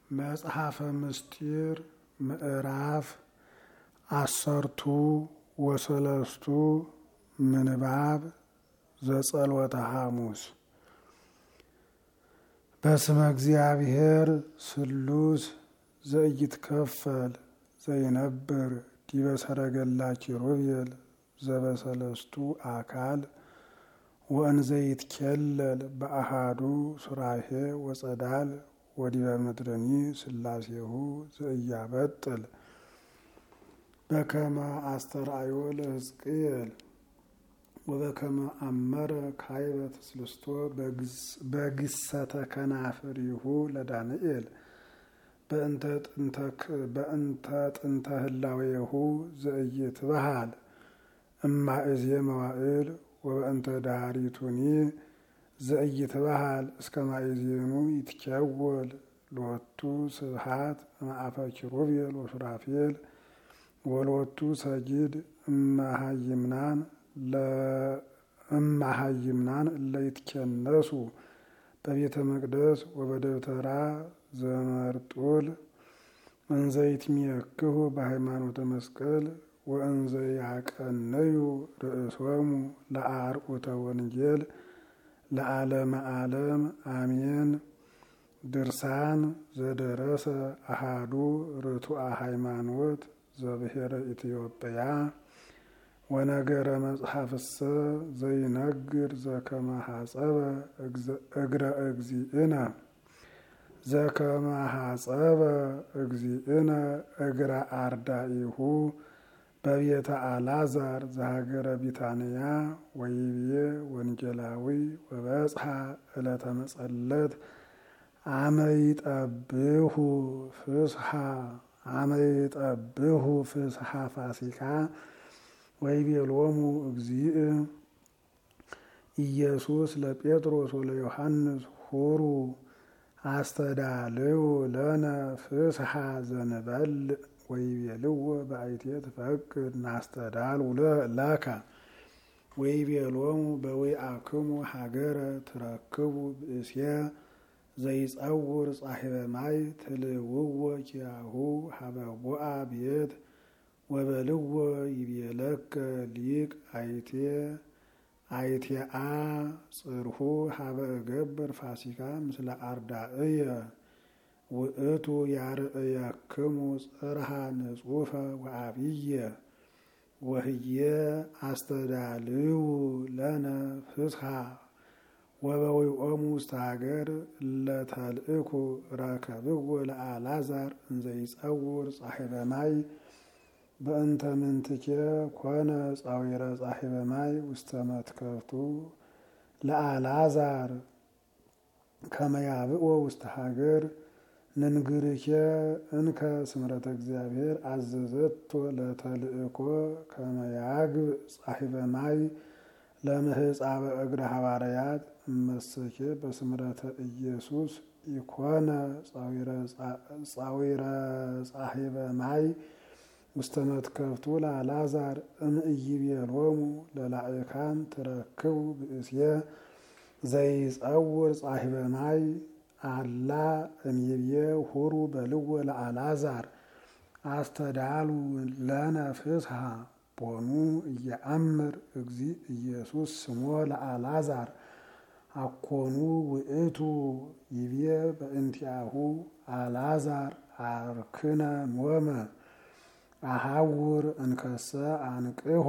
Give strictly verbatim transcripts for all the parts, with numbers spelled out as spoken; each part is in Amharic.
መጽሐፈ ምስጢር ምዕራፍ አሰርቱ ወሰለስቱ ምንባብ ዘጸልወተ ሐሙስ። በስመ እግዚአብሔር ስሉስ ዘኢይትከፈል ዘይነብር ዲበ ሰረገላ ኪሩቤል ዘበሰለስቱ አካል ወእንዘ ይትኬለል በአሃዱ ሱራፌ ወጸዳል ወዲበ ምድርኒ ሥላሴሁ ዘኢያበጥል በከመ አስተርአዮ ለሕዝቅኤል ወበከመ አመረ ካይበ ተስልስቶ በግሰተ ከናፍሪሁ ለዳንኤል በእንተ ጥንተ ህላዌሁ ዘኢይትበሃል እማእዜ መዋዕል ወበእንተ ዳሪቱኒ ዘኢይትበሃል እስከ ማእዜኑ ይትኬወል ሎቱ ስብሐት እምአፈ ኪሩቤል ወሱራፌል ወሎቱ ሰጊድ እመሃይምናን ለእመሃይምናን እለይትኬነሱ በቤተ መቅደስ ወበደብተራ ዘመርጡል እንዘ ይትሜክሁ በሃይማኖተ መስቀል ወእንዘ ያቀነዩ ርእሶሙ ለአርዑተ ወንጌል ለዓለመ ዓለም አሜን። ድርሳን ዘደረሰ አሃዱ ርቱዐ ሃይማኖት ዘብሔረ ኢትዮጵያ ወነገረ መጽሐፍሰ ዘይነግር ዘከመ ሐጸበ እግረ እግዚእነ ዘከመ ሐጸበ እግዚእነ እግረ አርዳኢሁ በቤተ አልዓዛር ዘሀገረ ቢታንያ ወይቤ ወንጌላዊ ወበጽሐ ዕለተ መጸለት አመ ይጠብሑ ፍስሐ አመ ይጠብሑ ፍስሐ ፋሲካ ወይቤሎሙ እግዚእ ኢየሱስ ለጴጥሮስ ወለዮሐንስ ሁሩ አስተዳልው ለነ ፍስሐ ዘንበልዕ ወይቤልዎ በአይቴ ትፈቅድ ናስተዳልው ለከ ወይቤሎሙ በዊአክሙ ሀገረ ትረክቡ ብእስየ ዘይጸውር ጻሒበ ማይ ትልውዎ ኪያሁ ሀበ ቦአ ቤት ወበልዎ ይቤለከ ሊቅ አይቴ አይቴአ ጽርሑ ሀበ እገብር ፋሲካ ምስለ አርዳእየ ውእቱ ያርእየክሙ ጽርሐ ንጹፈ ወአብየ ወህየ አስተዳልው ለነ ፍስሐ ወበዊኦሙ ውስተ ሀገር ለተልእኩ ረከብዎ ለአልዓዛር እንዘ ይጸውር ጻሒበ ማይ በእንተ ምንትኬ ኮነ ጻዊረ ጻሒበ ማይ ውስተ መትከፍቱ ለአልዓዛር ከመ ያብኦ ውስተ ሀገር ንንግርኬ እንከ ስምረተ እግዚአብሔር አዘዘቶ ለተልእኮ ከመ ያግብ ጻሒበ ማይ ለምህጻበ እግረ ሐዋርያት እመሰኬ በስምረተ ኢየሱስ ኢኮነ ጻዊረ ጻሒበ ማይ ውስተ መትከፍቱ ለአልዓዛር እምኢይቤሎሙ ለላዕካን ትረክቡ ብእስየ ዘይጸውር ጻሒበ ማይ አላ እምይቤ ሁሩ በልዎ ለአልዓዛር አስተዳሉ ለነ ፍስሐ ቦኑ እየአምር እግዚእ ኢየሱስ ስሞ ለአልዓዛር አኮኑ ውእቱ ይቤ በእንቲአሁ አልዓዛር አርክነ ኖመ አሃውር እንከሰ አንቅሖ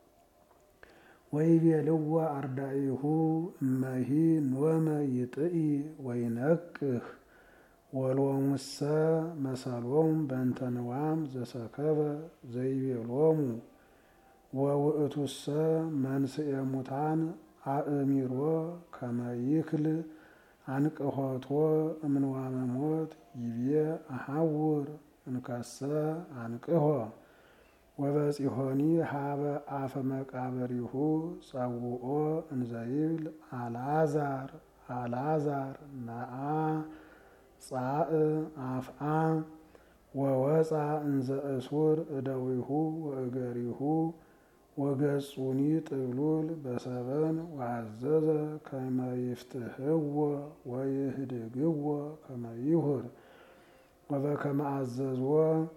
ወይቤልዎ አርዳኢሁ እመሂ ኖመ ይጥኢ ወይነቅህ ወሎሙሰ መሰሎሙ በእንተ ንዋም ዘሰከበ ዘይቤሎሙ ወውእቱሰ መንስኤ ሙታን አእሚሮ ከመ ይክል አንቅሖቶ እምንዋመ ሞት ይቤ አሃውር እንከሰ አንቅሖ ወበጺሖኒ ሀበ አፈ መቃብሪሁ ጸውኦ እንዘይብል አልዓዛር አልዓዛር ነአ ጻእ አፍአ ወወፃ እንዘ እሱር እደዊሁ ወእገሪሁ ወገጹኒ ጥሉል በሰበን ወአዘዘ ከመ ይፍትሕዎ ወይህድግዎ ከመ ይሁር ወበከመ አዘዝዎ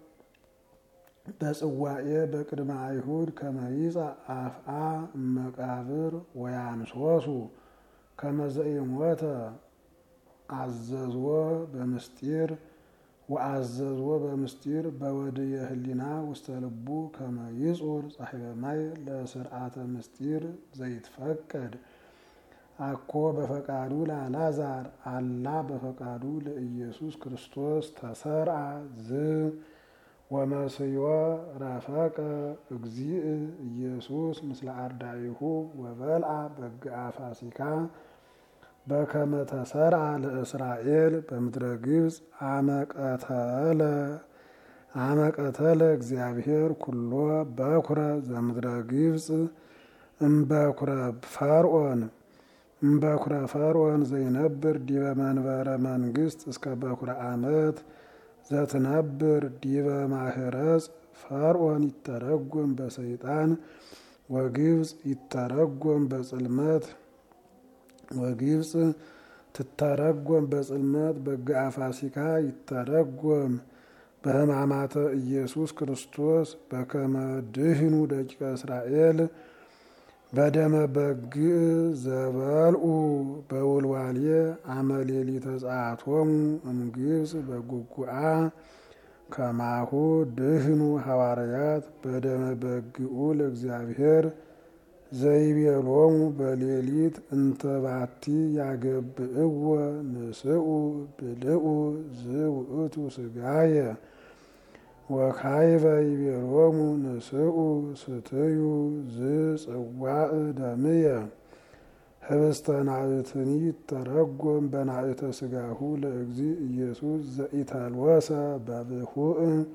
በጽዋኤ በቅድመ አይሁድ ከመ ይጽእ አፍአ እመቃብር ወያንሶሱ ከመ ዘኢሞተ አዘዝዎ በምስጢር ወአዘዝዎ በምስጢር በወድየ ህሊና ውስተ ልቡ ከመ ይጹር ጻሕበ ማይ ለስርዓተ ምስጢር ዘይትፈቀድ አኮ በፈቃዱ ለአልዓዛር አላ በፈቃዱ ለኢየሱስ ክርስቶስ ተሰርዓ ዝ ወመስዮ ረፈቀ እግዚእ ኢየሱስ ምስለ አርዳኢሁ ወበልዓ በግአ ፋሲካ በከመ ተሰርዓ ለእስራኤል በምድረ ግብፅ አመቀተለ አመቀተለ እግዚአብሔር ኩሎ በኩረ ዘምድረ ግብፅ እምበኩረ ፈርዖን እምበኩረ ፈርዖን ዘይነብር ዲበ መንበረ መንግስት እስከ በኩረ ዓመት ዘትነብር ዲበ ማህረጽ ፈርዖን ይተረጎም በሰይጣን ወግብፅ ይተረጎም በጽልመት ወግብፅ ትተረጎም በጽልመት በግአ ፋሲካ ይተረጎም በሕማማተ ኢየሱስ ክርስቶስ በከመ ድህኑ ደቂቀ እስራኤል በደመ በግዕ ዘበልዑ በውልዋልየ አመሌሊተ ጸአቶሙ እምግብፅ በጉጉአ ከማሁ ድህኑ ሐዋርያት በደመ በግዑ ለእግዚአብሔር ዘይቤሎሙ በሌሊት እንተ ባቲ ያገብእዎ ንስኡ ብልዑ ዝውእቱ ስጋየ ወካይበ ይቤሎሙ ንስኡ ስትዩ ዝጽዋዕ ደምየ ህብስተ ናእትኒ ይተረጎም በናእተ ስጋሁ ለእግዚእ ኢየሱስ ዘኢተልወሰ በብሁእ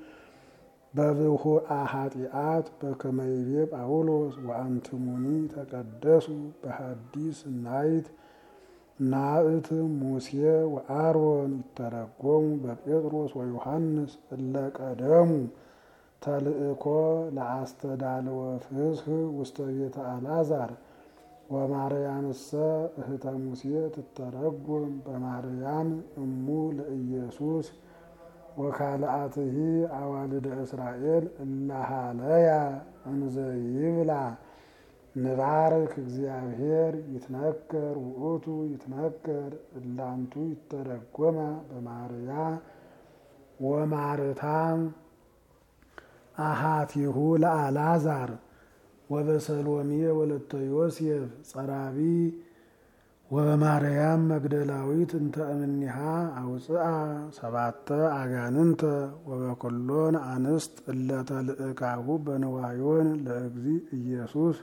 በብሁአ ኃጢአት በከመ ይቤ ጳውሎስ ወአንትሙኒ ተቀደሱ በሐዲስ ናይት ናእት ሙሴ ወአሮን ይተረጎሙ በጴጥሮስ ወዮሐንስ እለ ቀደሙ ተልእኮ ለአስተዳልወ ፍስሕ ውስተ ቤተ አልዓዛር ወማርያምሰ እህተ ሙሴ ትተረጎም በማርያም እሙ ለኢየሱስ ወካልአትሂ አዋልደ እስራኤል እላሃለያ እንዘ ይብላ ንባርክ እግዚአብሔር ይትነገር ውእቱ ይትነገር እላንቱ ይተረጎማ በማርያ ወማርታ አሃቲሁ ለአልዓዛር ወበሰሎሜ ወለተ ዮሴፍ ጸራቢ ወበማርያም መግደላዊት እንተ እምኔሃ አውፅአ ሰባተ አጋንንተ ወበኩሎን አንስት እለ ተልእካሁ በንዋዮን ለእግዚእ ኢየሱስ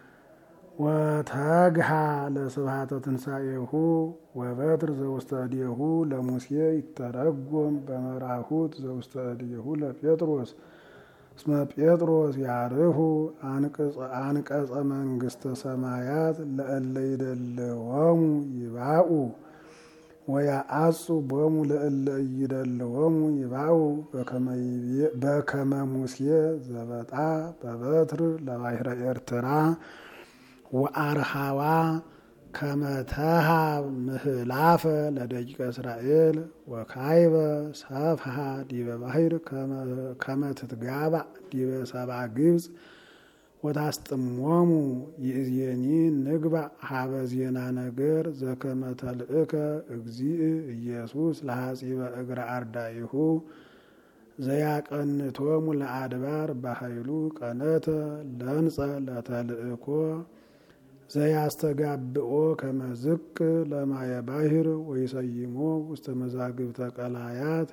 ወተግሃ ለስብሐተ ትንሣኤሁ ወበትር ዘውስተ እዴሁ ለሙሴ ይተረጎም በመራሁት ዘውስተ እዴሁ ለጴጥሮስ እስመ ጴጥሮስ ያርሁ አንቀጸ መንግሥተ ሰማያት ለእለ ይደልዎሙ ይባኡ ወያአጹ ቦሙ ለእለ ይደልዎሙ ይባኡ በከመ ሙሴ ዘበጣ በበትር ለባሕረ ኤርትራ ወአርሃዋ ከመተሃ ምህላፈ ለደቂቀ እስራኤል ወካይበ ሰፍሃ ዲበ ባሕር ከመ ትትጋባእ ዲበ ሰብአ ግብፅ ወታስጥሞሙ ይእዜኒ ንግባእ ሀበ ዜና ነገር ዘከመ ተልእከ እግዚእ ኢየሱስ ለሐጺበ እግረ አርዳኢሁ ዘያቀንቶሙ ለአድባር በኃይሉ ቀነተ ለንጸ ለተልእኮ ዘያስተጋብኦ ከመዝቅ ለማየ ባሕር ወይሰይሞ ውስተ መዛግብተ ቀላያት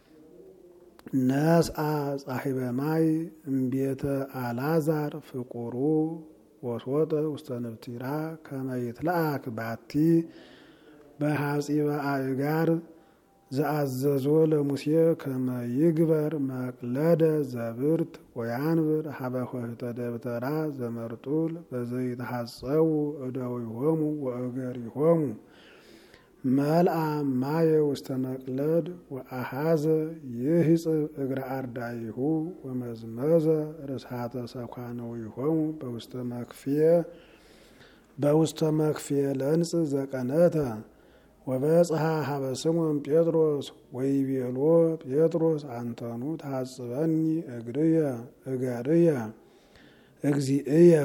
ነስአ ጻሒበ ማይ እምቤተ አልዓዛር ፍቁሩ ወሶጠ ውስተ ንብቲራ ከመ ይትለአክ ባቲ በሐጺበ አእጋር ዘአዘዞ ለሙሴ ከመ ይግበር መቅለደ ዘብርት ወያንብር ሀበ ኆኅተ ደብተራ ዘመርጡል በዘይተሐጸቡ እደዊሆሙ ወእገሪሆሙ መልአ ማየ ውስተ መቅለድ ወአሃዘ ይህጽብ እግረ አርዳኢሁ ወመዝመዘ ርስሓተ ሰኳነዊሆሙ በውስተ መክፍየ ለንጽ ዘቀነተ ወበጽሐ ሀበ ስሞን ጴጥሮስ ወይቤሎ ጴጥሮስ አንተኑ ታጽበኒ እግርየ እገርየ እግዚእየ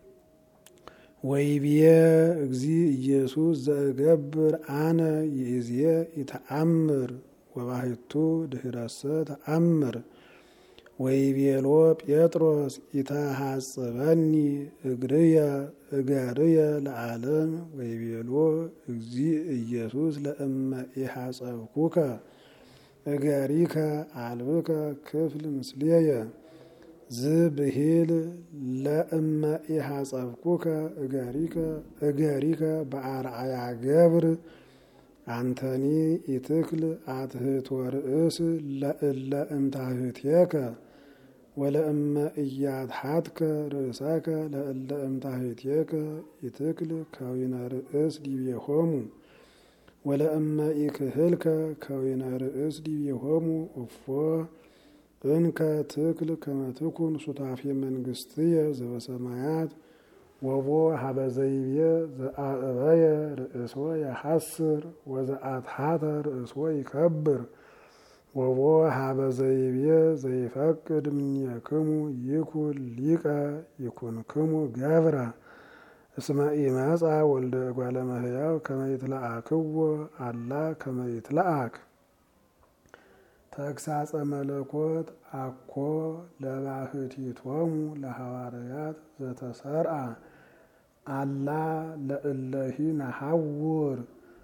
ወይቤ እግዚ ኢየሱስ ዘእገብር አነ ይእዜ ይተአምር ወባሕቱ ድኅረሰ ተአምር። ወይቤሎ ጴጥሮስ ኢተሐጽበኒ እግርየ እገርየ ለዓለም ወይቤሎ እግዚ ኢየሱስ ለእመ ኢሐጸብኩከ እገሪከ አልብከ ክፍል ምስሌየ ዝብሂል ለእመ ኢሐጸብኩከ እገሪከ እገሪከ በአርአያ ገብር አንተኒ ኢትክል አትህት ወርእስ ለእለ እምታህትየከ ወለእመ ኢያትሐትከ ርእሰከ ለእለ እምታህትየከ ኢትክል ከዊነ ርእስ ዲቤሆሙ ወለእመ ኢክህልከ ከዊነ ርእስ ዲቤሆሙ እፎ እንከ ትክል ከመ ትኩን ሱታፌ መንግሥትየ ዘበሰማያት ወቦ ሀበ ዘይቤ ዘአእበየ ርእሶ የሐስር ወዘአትሐተ ርእሶ ይከብር ወቦ ሀበ ዘይቤ ዘይፈቅድ እምኔክሙ ይኩን ሊቀ ይኩንክሙ ገብረ እስመ ኢመጻ ወልደ እጓለ እመሕያው ከመ ይትለአክዎ አላ ከመ ይትለአክ። ተግሳጸ መለኮት አኮ ለባሕቲቶሙ ለሐዋርያት ዘተሰርአ አላ ለእለሂ ነሐውር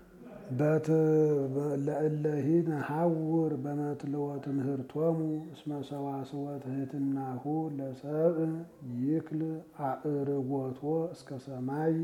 ለእለሂ ነሐውር በመትልወ ትምህርቶሙ እስመ ሰዋስወ ትሕትናሁ ለሰብእ ይክል አዕርጎቶ እስከ ሰማይ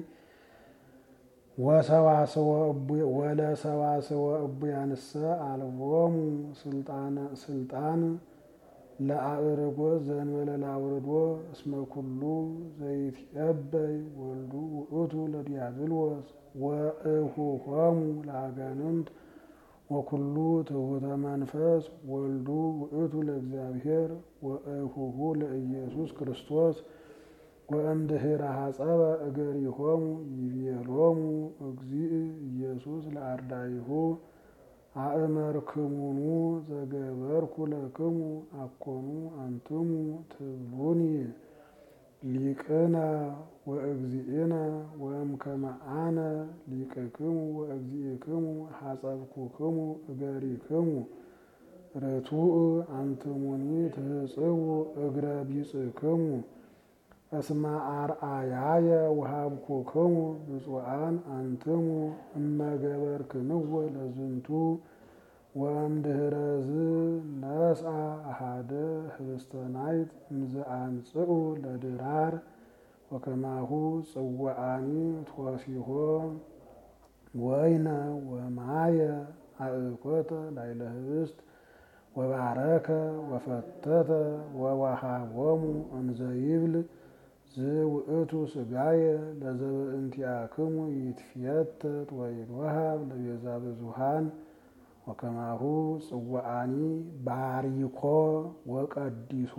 ወለሰዋስወ እቡያንሰ አልቦሙ ስልጣን ለአዕርጎት ዘእንበለ ለአውርዶ እስመ ኩሉ ዘይትዔበይ ወልዱ ውእቱ ለዲያብሎስ ወእሁሆሙ ለአጋንንት ወኩሉ ትሑተ መንፈስ ወልዱ ውእቱ ለእግዚአብሔር ወእሁሁ ለኢየሱስ ክርስቶስ ወእምድኅረ ሐጸበ እገሪሆሙ ይቤሎሙ እግዚእ ኢየሱስ ለአርዳኢሁ አእመርክሙኑ ዘገበርኩ ለክሙ አኮኑ አንትሙ ትብሉኒ ሊቅነ ወእግዚእነ ወእምከመ አነ ሊቅክሙ ወእግዚእክሙ ሐጸብኩክሙ እገሪክሙ ርቱዕ አንትሙኒ ትሕጽቡ እግረ ቢጽክሙ እስመ አርአያየ ወሀብኩክሙ ብፁዓን አንትሙ እመገበርክምዎ ለዝንቱ ወእምድኅረዝ ነስአ አሐደ ኅብስተ ናይት እምዘአምጽኡ ለድራር ወከማሁ ጽዋዓኒ ትወሲሖ ወይነ ወማየ አእኮተ ላዕለ ኅብስት ወባረከ ወፈተተ ወወሃቦሙ እንዘ ይብል ዝውእቱ ሥጋየ ለዘበእንቲአክሙ ይትፌተት ወይትወሃብ ለቤዛ ብዙኃን ወከማሁ ጽዋዓኒ ባሪኮ ወቀዲሶ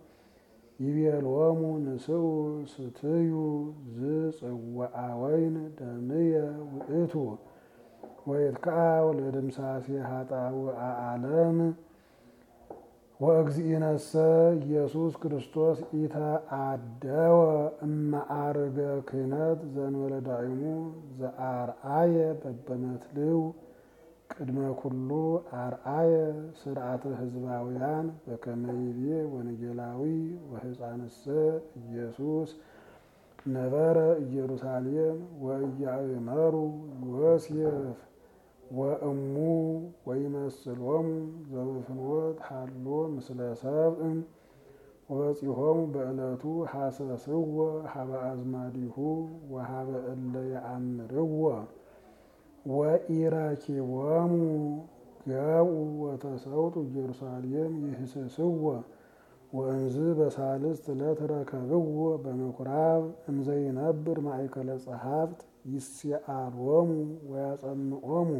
ይቤሎሙ ንስኡ ስትዩ ዝጽዋዓ ወይን ደምየ ውእቱ ወይትከዐው ለድምሳሴ ኃጣውአ ዓለም ወእግዚእነሰ ኢየሱስ ክርስቶስ ኢተአደወ እመዓርገ ክህነት ዘእንበለ ዳዕሙ ዘአርአየ በበመትልው ቅድመ ኩሉ አርአየ ስርዓተ ሕዝባውያን በከመ ይቤ ወንጌላዊ ወሕፃንሰ ኢየሱስ ነበረ ኢየሩሳሌም ወኢያእመሩ ዮሴፍ ወእሙ ወይመስሎሙ ዘበፍኖት ሀሎ ምስለ ሰብእ ወበጺሖሙ በዕለቱ ሐሰስዎ ሀበ አዝማዲሁ ወሀበ እለ የአምርዎ ወኢረኪቦሙ ገብኡ ወተሰውጡ ኢየሩሳሌም ይህስስዎ ወእንዝ በሳልስት ዕለት ረከብዎ በምኵራብ እንዘ ይነብር ማእከለ ጸሐፍት ይስአሎሙ ወያጸምዖሙ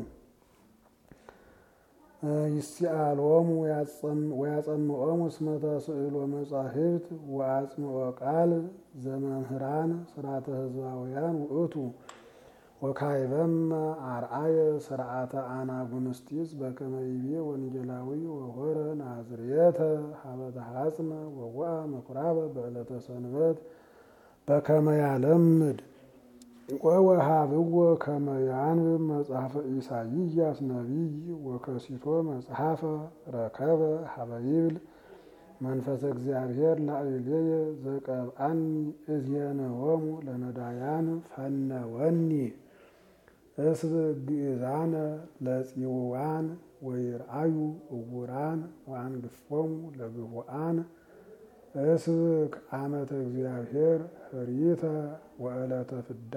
ይስአሎሙ ወያጸምዖሙ እስመ ተስእሎ መጻሕፍት ወአጽምዖ ቃል ዘመምህራን ስርዓተ ሕዝባውያን ውእቱ ወካይበም አርአየ ስርዓተ አናጉንስጢስ በከመ ይቤ ወንጌላዊ ወሆረ ናዝሬተ ሀበ ተሐጽመ ወወአ ምኵራበ በዕለተ ሰንበት በከመ ያለምድ ወወሃብዎ ከመ ያንብብ መጽሐፈ ኢሳይያስ ነቢይ ወከሲቶ መጽሐፈ ረከበ ሀበ ይብል መንፈሰ እግዚአብሔር ላዕሌየ ዘቀብአኒ እዝየነሆሙ ለነዳያን ፈነወኒ እስብ ግእዛነ ለጽውዋን ወይርአዩ እውራን ወአንግፎሙ ለግፉአን እስብ ዓመተ እግዚአብሔር ህሪተ ወዕለተ ፍዳ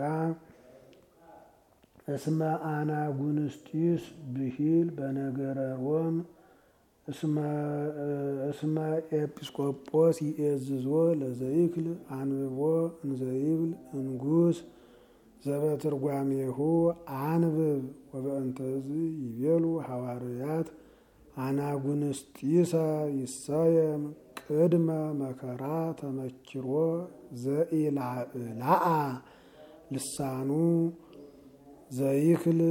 እስመ አናጉንስጢስ ብሂል በነገረ ሮም እስመ ኤጲስቆጶስ ይእዝዞ ለዘይክል አንብቦ እንዘይብል እንጉስ ዘበትርጓሜሁ አንብብ ወበእንተዝ ይቤሉ ሐዋርያት አናጉንስጢሰ ይሰየም ቅድመ መከራ ተመኪሮ ዘኢላዕላአ ልሳኑ ዘይክል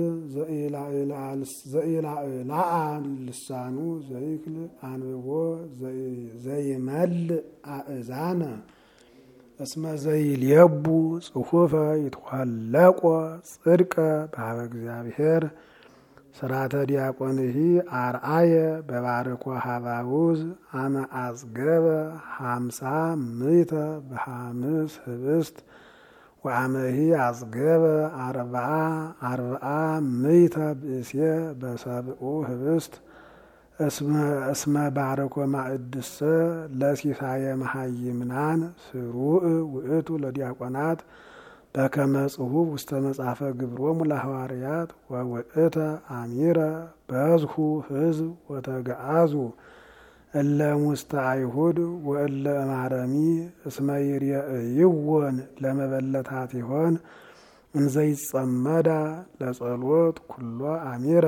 ዘኢላዕላአ ልሳኑ ዘይክል አንብቦ ዘይመልእ አእዛነ እስመ ዘይልየቡ ጽሑፈ ይትኋለቆ ጽድቀ በሀበ እግዚአብሔር ስራተ ዲያቆንሂ አርአየ በባርኮ ሀባውዝ አመ አጽገበ ሀምሳ ምእተ በሐምስ ህብስት ወአመሂ አጽገበ አርብዓ አርብዓ ምእተ ብእሴ በሰብኡ ህብስት እስመ ባርኮ ማዕድሰ ለሲሳየ መሃይምናን ስሩዕ ውእቱ ለዲያቆናት በከመ ጽሑፍ ውስተ መጽሐፈ ግብሮሙ ለሐዋርያት ወውእተ አሚረ በዝሁ ህዝብ ወተገአዙ እለ ሙስተ አይሁድ ወእለ እማረሚ እስመ ይርየእይዎን ለመበለታት ይሆን እንዘይጸመዳ ለጸሎት ኩሎ አሚረ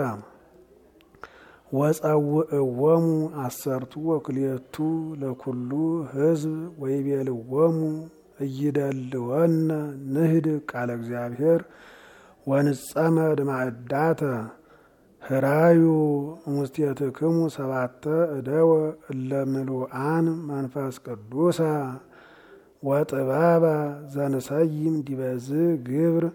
ወጸውዕዎሙ አሰርቱ ወክልኤቱ ለኩሉ ህዝብ ወይቤልዎሙ እይደልወነ ንህድ ቃለ እግዚአብሔር ወንጸመድ ማዕዳተ ህራዩ ሙስቴትክሙ ሰባተ እደወ እለ ምሉአን መንፈስ ቅዱሰ ወጥበበ ዘንሰይም ዲበዝ ግብር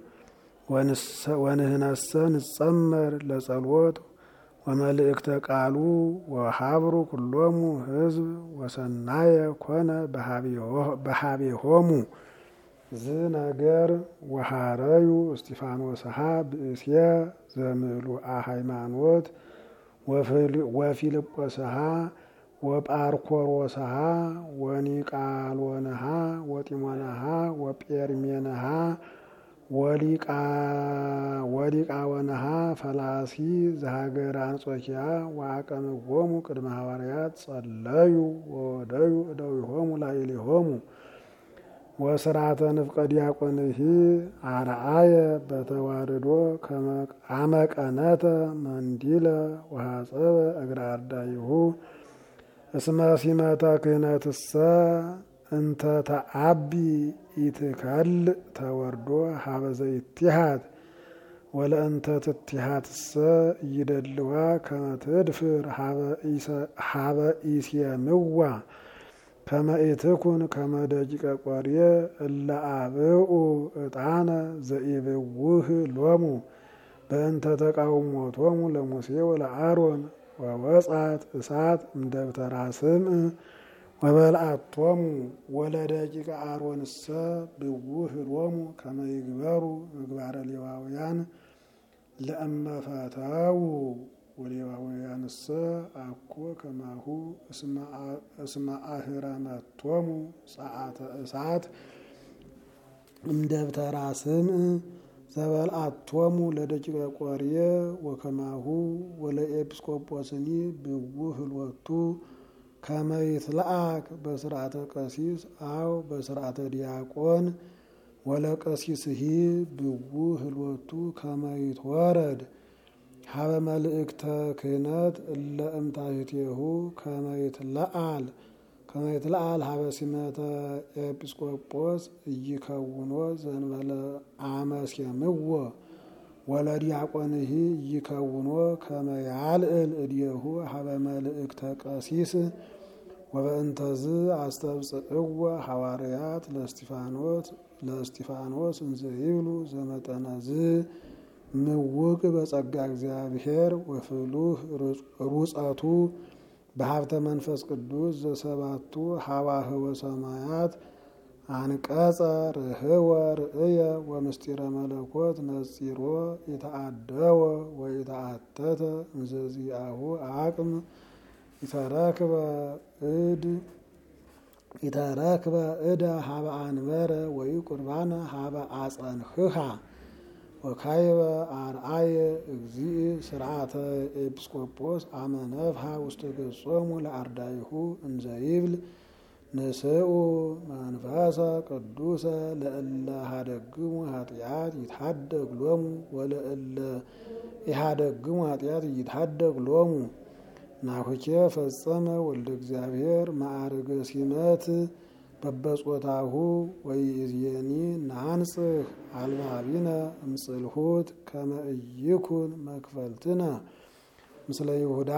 ወንህነሰ ንጸመር ለጸሎት ወመልእክተ ቃሉ ወሀብሩ ኩሎሙ ህዝብ ወሰናየ ኮነ በሀቤሆሙ ዝነገር ወሃረዩ እስጢፋኖስሃ ብእስየ ዘምሉአ ሃይማኖት ወፊልጶስሃ ወጳርኮሮስሃ ወኒቃሎንሃ ወጢሞናሃ ወጴርሜንሃ ወሊቃወንሃ ፈላሲ ዘሀገረ አንጾኪያ ወአቀምዎሙ ቅድመ ሐዋርያት ጸለዩ ወወደዩ እደዊሆሙ ላዕሌሆሙ ወስርዓተ ንፍቀ ዲያቆንሂ አርአየ በተዋርዶ አመቀነተ መንዲለ ወሐጸበ እግረ አርዳኢሁ እስመ ሲመተ ክህነትሰ እንተ ተአቢ ኢትከል ተወርዶ ሀበ ዘይትሃት ወለእንተ ትትሃትሰ ይደልዋ ከመ ትድፍር ሀበ ኢስየምዋ ከመ ኢትኩን ከመ ደቂቀ ቆርየ እለ አብኡ ዕጣነ ዘኢብውህ ሎሙ በእንተ ተቃውሞቶሙ ለሙሴ ወለአሮን ወወጻት እሳት እምደብተራ ስምዕ ወበልዓቶሙ ወለደቂቀ አሮንሰ ብውህ ሎሙ ከመ ይግበሩ ምግባረ ሌዋውያን ለእመ ፈተው ወሌዋውያንሰ አኮ ከማሁ እስመ አህረመቶሙ ጸአተ እሳት እምደብተራ ስምዕ ዘበልዓቶሙ ለደቂቀ ቆርየ ወከማሁ ወለኤጲስቆጶስኒ ብውህ ሎቱ ከመ ይትለአክ በስርዓተ ቀሲስ አው በስርዓተ ዲያቆን ወለቀሲስሂ ብውህ ሎቱ ከመ ይትወረድ ሀበ መልእክተ ክህነት እለ እምታሕቲሁ ከመ ይትለአል ከመ ይትለአል ሀበ ሲመተ ኤጲስቆጶስ ኢይከውኖ ዘእንበለ አመ ሴምዎ ወለዲያቆንሂ ይከውኖ ከመ ያልዕል እዴሁ ሀበ መልእክተ ቀሲስ ወበእንተዝ አስተብጽዕወ ሐዋርያት ለእስጢፋኖስ ለእስጢፋኖስ እንዘ ይብሉ ዘመጠነዝ ምውቅ በጸጋ እግዚአብሔር ወፍሉህ ሩጸቱ በሀብተ መንፈስ ቅዱስ ዘሰባቱ ሀዋህወ ሰማያት አንቀጸ ርህወ ርእየ ወምስጢረ መለኮት ነጺሮ የተአደወ ወይተአተተ እንዘዚአሁ አቅም ይተረክበ እድ ይተረክበ እደ ሀበ አንበረ ወይ ቁርባነ ሀበ አጸንህሃ ወካይበ አርአየ እግዚእ ስርዓተ ኤጲስቆጶስ አመነፍሃ ውስተ ገጾሙ ለአርዳይሁ እንዘ ይብል ንስኡ መንፈሰ ቅዱሰ ለእለ ሀደግሙ ኃጢአት ይትሐደግ ሎሙ ወለእለ ኢሀደግሙ ኃጢአት ይትሐደግ ሎሙ። ናሁኬ ፈጸመ ወልደ እግዚአብሔር ማዕርገ ሲመት በበጾታሁ ወይእዜኒ ናንጽህ አልባቢነ እምጽልሁት ከመ ኢይኩን መክፈልትነ ምስለ ይሁዳ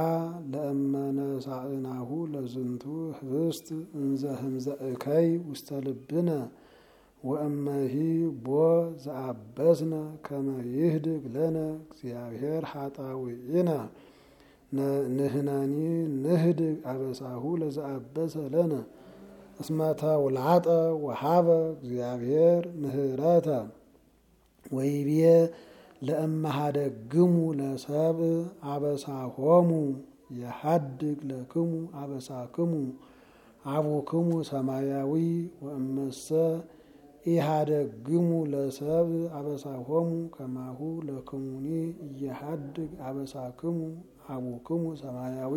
ለእመነሳእናሁ ለዝንቱ ህብስት እንዘ ህምዘ እከይ ውስተ ልብነ ወእመሂ ቦ ዘአበስነ ከመ ይህድግ ለነ እግዚአብሔር ኃጣውኢነ ንህናኒ ንህድግ አበሳሁ ለዘአበሰ ለነ እስመተ ውልዓጠ ወሃበ እግዚአብሔር ምህረተ ወይቤ ለእመሃደግሙ ለሰብእ አበሳሆሙ የሐድግ ለክሙ አበሳክሙ አቡክሙ ሰማያዊ ወእመሰ ኢሃደግሙ ለሰብእ አበሳሆሙ ከማሁ ለክሙኒ እየሐድግ አበሳክሙ አቡክሙ ሰማያዊ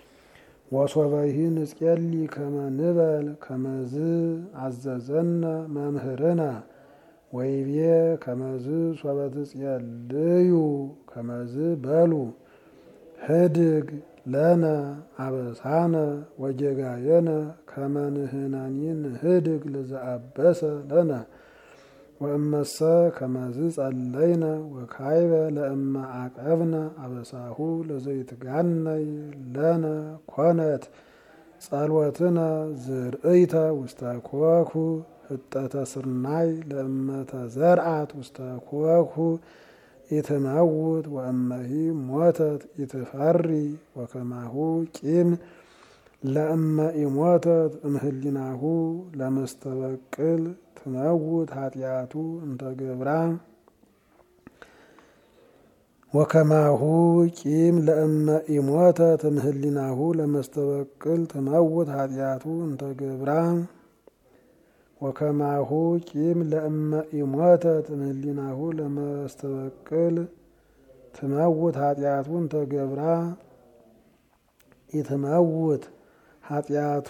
ወሶበይሂ ንጽሊ ከመ ንበል ከመዝ አዘዘነ መምህርነ ወይቤ ከመዝ ሶበ ትጽልዩ ከመዝ በሉ ህድግ ለነ አበሳነ ወጌጋየነ ከመ ንሕነኒ ንህድግ ለዘአበሰ ለነ ወእመሰ ከመዝ ጸለይነ ወካይበ ለእመ አቀብነ አበሳሁ ለዘይትጋነይ ለነ ኮነት ጸልወትነ ዝርእይተ ውስተ ኮኩ ህጠተ ስርናይ ለእመ ተዘርአት ውስተ ኮኩ ኢትመውት ወእመሂ ሞተት ኢትፈሪ ወከማሁ ቂም ለእመ ኢሞተት እምህሊናሁ ለመስተበቅል ትመውት ኃጢአቱ እንተገብራ ወከማሁ ቂም ለእመ ኢሞተት እምህሊናሁ ለመስተበቅል ትመውት ኃጢአቱ እንተገብራ ወከማሁ ቂም ለእመ ኢሞተት እምህሊናሁ ለመስተበቅል ትመውት ኃጢአቱ እንተገብራ ኢትመውት ኃጢአቱ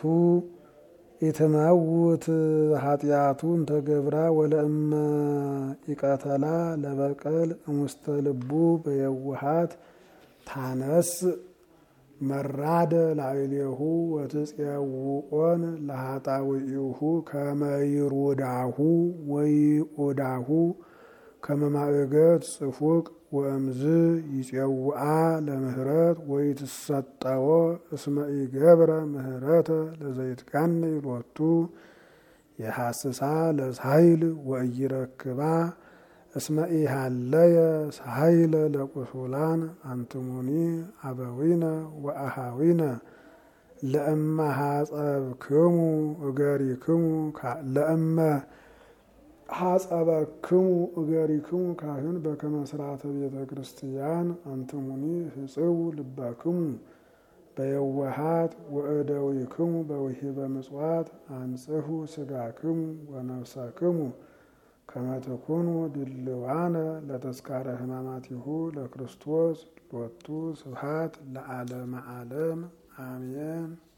ኢትመውት ኃጢአቱ እንተገብራ ወለእመ ኢቀተላ ለበቀል እሙስተ ልቡ በየውሃት ታነስ መራደ ላዕሌሁ ወትጽየውዖን ለኃጣውኢሁ ከመ ይሩዳሁ ወይኡዳሁ ከመ ማእገት ጽፉቅ ወእምዝ ይጼውዓ ለምህረት ወይትሰጠዎ እስመ ኢገብረ ምህረተ ለዘይትጋነይ ሎቱ የሐስሳ ለሳይል ወኢይረክባ እስመ ኢሃለየ ሳይለ ለቁሱላን አንትሙኒ አበዊነ ወአሃዊነ ለእመ ሐጸብክሙ እገሪክሙ ለእመ ሐጸበክሙ እገሪክሙ ካህን በከመ ሥርዓተ ቤተ ክርስቲያን አንትሙኒ ህጽው ልባክሙ በየዋሃት ወእደዊክሙ በውሂበ ምጽዋት አንጽሑ ስጋክሙ ወነፍሳክሙ ከመ ትኩኑ ድልዋነ ለተስካረ ሕማማቲሁ ለክርስቶስ ሎቱ ስብሐት ለዓለመ ዓለም አሜን።